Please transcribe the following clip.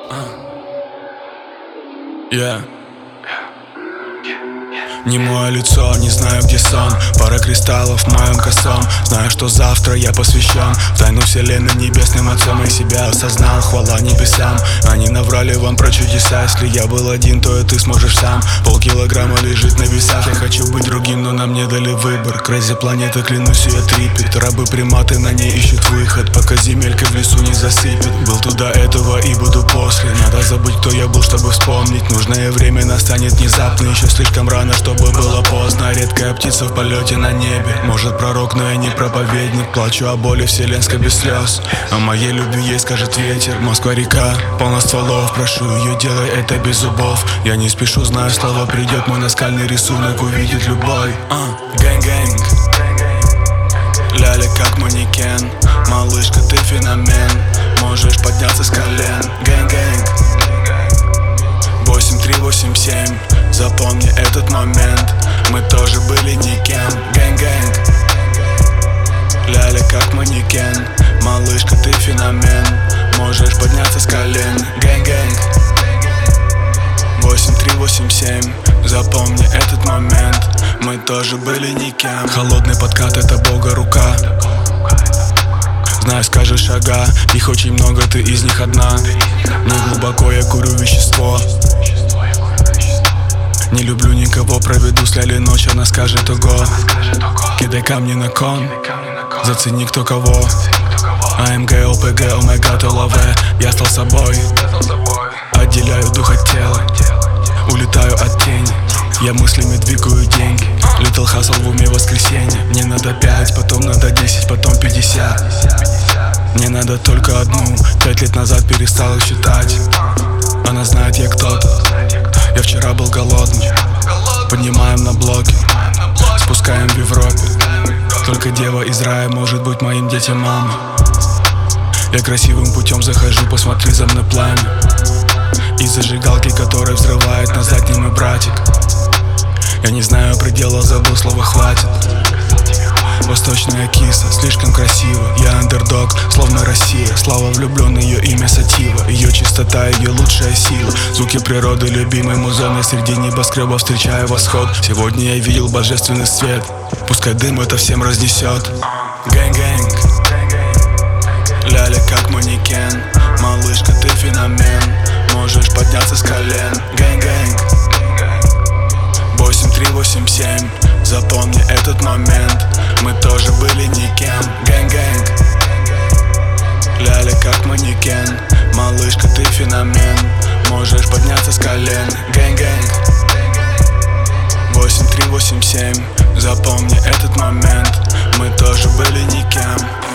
Yeah. Не мое лицо, не знаю, где сон. Пара кристаллов в моем косом. Знаю, что завтра я посвящен в тайну вселенной небесным отцом. И себя осознал, хвала небесам. Они наврали вам про чудеса. Если я был один, то и ты сможешь сам. Полкилограмма лежит на весах. Я хочу быть другим, но нам не дали выбор. Crazy планета, клянусь, ее трипит. Рабы-приматы на ней ищут выход, пока земелька в лесу не засыпет. Был туда этого и буду после. Надо забыть, кто я был, чтобы вспомнить. Нужное время настанет внезапно. Еще слишком рано, чтобы было поздно. Редкая птица в полете на небе. Может, пророк, но я не проповедник. Плачу о боли вселенской без слез. О моей любви ей скажет ветер. Москва-река, полна стволов. Прошу ее, делай это без зубов. Я не спешу, знаю, слово придет. Мой наскальный рисунок увидит любой. Гэнг-гэнг, ляля как манекен. Малышка, ты феномен. Можешь подняться с колен. Гэнг-гэнг, 8387. Запомни этот момент. Мы тоже были никем. Гэнг-гэнг, ляля как манекен. Малышка, ты феномен. Можешь подняться с колен. Гэнг-гэнг, 8387. Запомни этот момент. Мы тоже были никем. Холодный подкат — это Бога рука. Знаю, скажешь шага. Их очень много, ты из них одна. Не глубоко я курю вещество. Не люблю никого, проведу с Лялей ночь. Она скажет ого. Кидай камни на кон. Зацени кто кого. АМГ, ОПГ, омега, ТЛВ. Я стал собой. Отделяю дух от тела. Улетаю от тени. Я мыслями двигаю деньги. Little Hustle в уме воскресенье. Мне надо 5, потом надо 10, потом 50. Мне надо только одну. 5 лет назад перестал их считать. Она знает, я кто-то. Я вчера был голодный. Поднимаем на блоки. Спускаем в Европе. Только дева из рая может быть моим детям мама. Я красивым путем захожу, посмотри за мной пламя. Из зажигалки, которая взрывает на заднем мой братик. Я не знаю предела, забыл слово хватит. Восточная киса, слишком красиво. Я андердог, словно Россия. Слава влюблен, ее имя Сатива. Ее чистота, ее лучшая сила. Звуки природы, любимой музоны. Среди небоскребов встречаю восход. Сегодня я видел божественный свет. Пускай дым это всем разнесет. Гэнг-гэнг, ляля как манекен. Малышка, ты феномен. Можешь подняться с колен. Гэнг-гэнг, 8387. Запомни этот момент. Мы тоже были никем. Гэнг-гэнг, ляля как манекен. Малышка, ты феномен. Можешь подняться с колен. Гэнг-гэнг, 8387. Запомни этот момент. Мы тоже были никем.